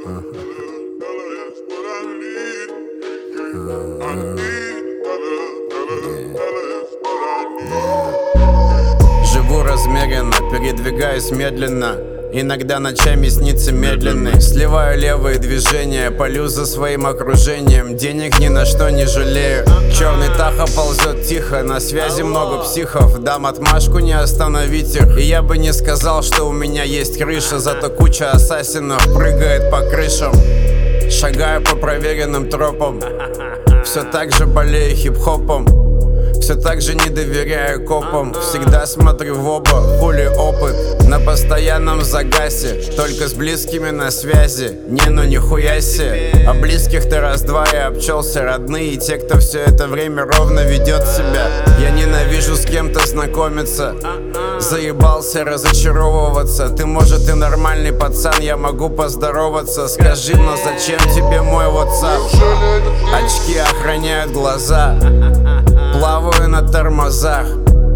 Живу размеренно, передвигаюсь медленно. Иногда ночами снится медленный. Сливаю левые движения, полю за своим окружением. Денег ни на что не жалею. Черный Таха ползет тихо, на связи много психов. Дам отмашку, не остановить их. И я бы не сказал, что у меня есть крыша. Зато куча ассасинов прыгает по крышам. Шагаю по проверенным тропам. Все так же болею хип-хопом. Все так же не доверяю копам. Всегда смотрю в оба, хули опыт на постоянном загасе. Только с близкими на связи. Не, ну нихуя себе. А близких-то раз-два я обчелся. Родные и те, кто все это время ровно ведет себя. Я ненавижу с кем-то знакомиться. Заебался разочаровываться. Ты, может, и нормальный пацан, я могу поздороваться. Скажи, но зачем тебе мой WhatsApp? Очки охраняют глаза. Плаваю на тормозах.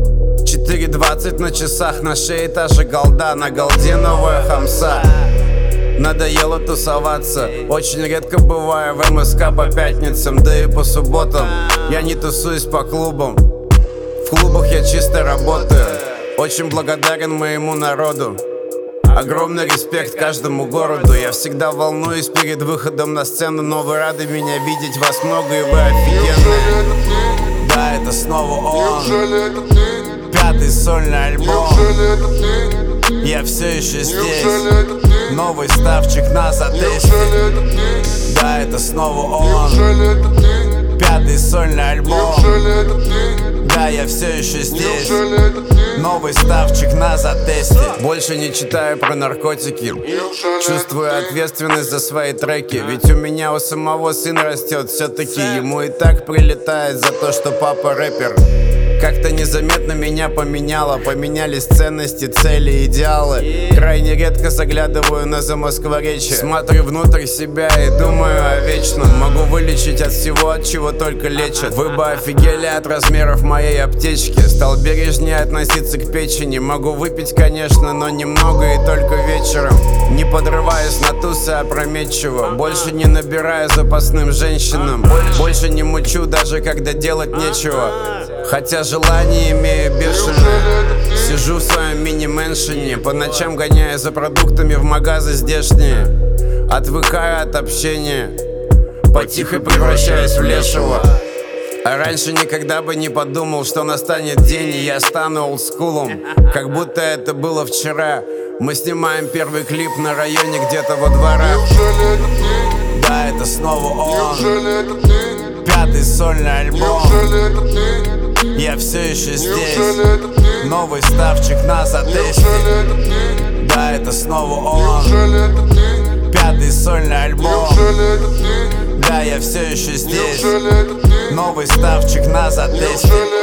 4:20 на часах. На шее та же голда, на голде новая хамса. Надоело тусоваться. Очень редко бываю в МСК по пятницам, да и по субботам. Я не тусуюсь по клубам. В клубах я чисто работаю. Очень благодарен моему народу. Огромный респект каждому городу. Я всегда волнуюсь перед выходом на сцену. Но вы рады меня видеть, вас много и вы офигенные. Да, это снова он. Пятый сольный альбом. Я все еще здесь. Новый ставчик на затесте. Да, это снова он. Пятый сольный альбом. Да, я все еще здесь. Новый ставчик на затесте. Больше не читаю про наркотики. Чувствую ответственность за свои треки. Ведь у меня у самого сын растет. Все-таки ему и так прилетает за то, что папа рэпер. Как-то незаметно меня поменяло. Поменялись ценности, цели, идеалы. Крайне редко заглядываю на Замоскворечье. Смотрю внутрь себя и думаю о вечном. Могу вылечить от всего, от чего только лечат. Вы бы офигели от размеров моей аптечки. Стал бережнее относиться к печени. Могу выпить, конечно, но немного и только вечером. Не подрываюсь на тусы опрометчиво. Больше не набираю запасным женщинам. Больше не мучу, даже когда делать нечего. Хотя желание имею бешеное. Сижу в своем мини-мэншене. По ночам гоняю за продуктами в магазы здешние. Отвыкаю от общения. Потихо превращаюсь в лешего. А раньше никогда бы не подумал, что настанет день, и я стану олдскулом. Как будто это было вчера. Мы снимаем первый клип на районе где-то во дворах. Да, это снова он. Пятый сольный альбом. Я все еще здесь. Новый ставчик на затесте. Да, это снова он. Пятый сольный альбом. Да, я все еще здесь. Новый ставчик на затесте.